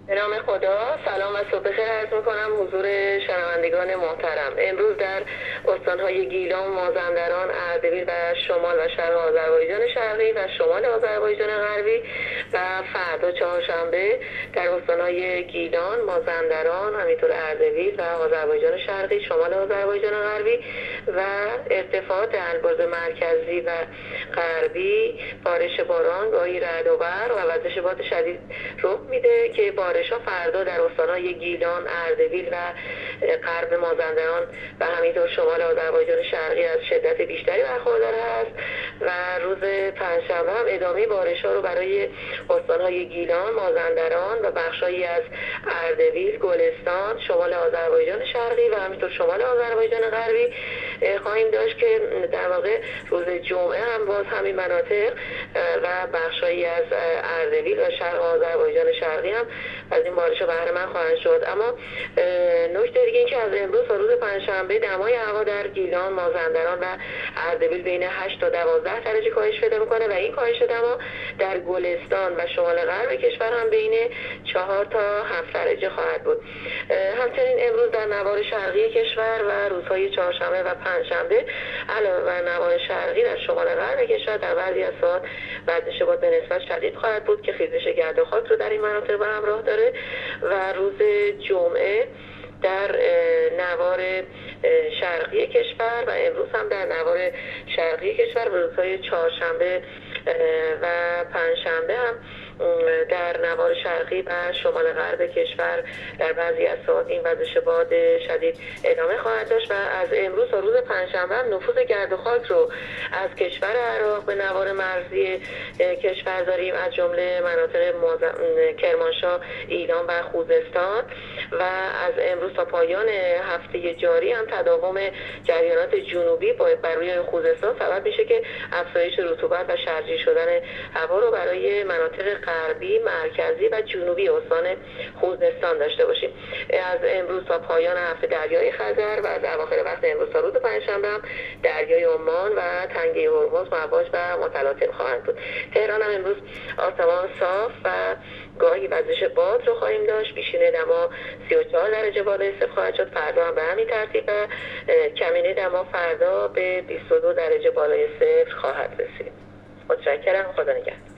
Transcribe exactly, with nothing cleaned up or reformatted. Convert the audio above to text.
به نام خدا، سلام و صبح بخیر عرض میکنم حضور شنوندگان محترم. امروز در استانهای گیلان، مازندران، اردبیل و شمال و شرق آذربایجان شرقی و شمال آذربایجان غربی و فردا چهارشنبه در استانهای گیلان، مازندران، همینطور اردبیل و آذربایجان شرقی، شمال آذربایجان غربی و ارتفاعات البرز مرکزی و غربی بارش باران، گاهی رعد و برق و وزش باد شدید رخ میده که بارش ها فردا در استانهای گیلان، اردبیل و غرب مازندران و همینطور شمال آذربایجان شرقی از شدت بیشتری برخوردار است و روز پنجشنبه هم ادامه بارش ها رو برای استانهای گیلان، مازندران و بخشایی از اردبیل، گلستان، شمال آذربایجان شرقی و همینطور شمال آذربایجان غربی خواهیم داشت که در واقع روز جمعه هم باز همین مناطق و بخشایی از اردبیل و شرق آذربایجان شرقی هم از این بارش بهره مند خواهند شد. اما نکته دیگه این که از امروز تا روز پنجشنبه دمای هوا در گیلان، مازندران و اردبیل بین هشت تا دوازده درجه کاهش پیدا میکنه و این کاهش دما در گلستان و شمال غرب کشور هم بین چهار تا هفت درجه خواهد بود. همچنین امروز در نوار شرقی کشور و روزهای چهارشنبه و پنجشنبه علاوه بر نوار شرقی در شمال غرب کشور در بعضی از ساعات وزش باد به نسبت شدید خواهد بود که خیزش گرد و خاک رو در این مناطق به همراه داره و روز جمعه در نوار شرقی کشور و امروز هم در نوار شرقی کشور و روزهای چهارشنبه و پنجشنبه هم در نوار شرقی و شمال غرب کشور در بعضی از ساعات این وزش باد شدید ادامه خواهد داشت و از امروز تا روز پنجشنبه هم نفوذ گرد و خاک رو از کشور عراق به نوار مرزی کشور داریم، از جمله مناطق کرمانشاه، ایلام و خوزستان و از امروز تا پایان هفته جاری هم تداوم جریانات جنوبی بر روی خوزستان سبب میشه که افزایش رطوبت و شرجی شدن هوا رو برای مناطق غربی، مرکزی و جنوبی استان خوزستان داشته باشیم. از امروز تا پایان هفته دریای خزر و از اواخر وقت امروز تا روز پنجشنبه هم دریای عمان و تنگه هرمز مواج و متلاطم خواهند بود. تهران هم امروز آسمان صاف و گاهی وزش باد رو خواهیم داشت. پیشین دما سی و چهار درجه بالای صفر خواهد شد. فردا هم به همین ترتیب و کمینه دما فردا به بیست و دو درجه بالای صفر خواهد رسید. متشکرم. خدا نگهدار.